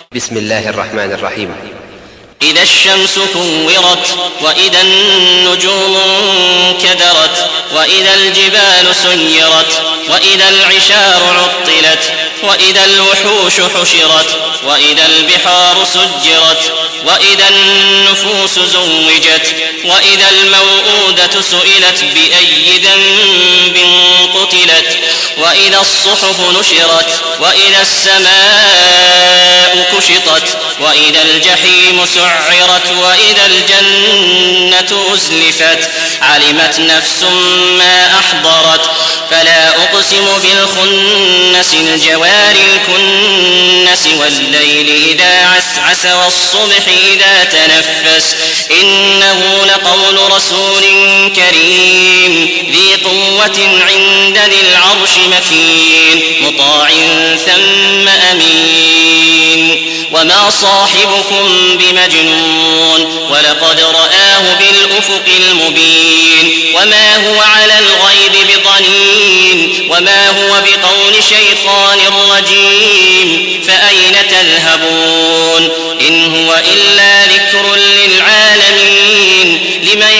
بسم الله الرحمن الرحيم. إذا الشمس كورت وإذا النجوم انكدرت وإذا الجبال سيرت وإذا العشار عطلت وإذا الوحوش حشرت وإذا البحار سجرت وإذا النفوس زوجت وإذا الموءودة سئلت بأي ذنب قتلت وإذا الصحف نشرت وإذا السماء كشطت وإذا الجحيم سعرت وإذا الجنة أزلفت علمت نفس ما أحضرت فلا أقسم بالخنس الجوار الكنس والليل إذا عسعس والصبح إذا تنفس إنه لقول رسول كريم ذي قوة عند ذي العرش مكين مطاع ثم أمين وما صاحبكم بمجنون ولقد رآه بالأفق المبين وما هو على الغيب بضنين وما هو بقول شيطان رجيم فأين تذهبون إن هو إلا ذكر للعالمين لمن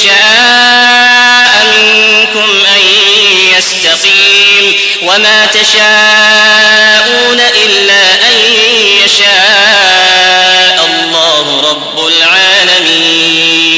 شاء منكم أن يستقيم وما تشاءون إلا أن يشاء الله رب العالمين.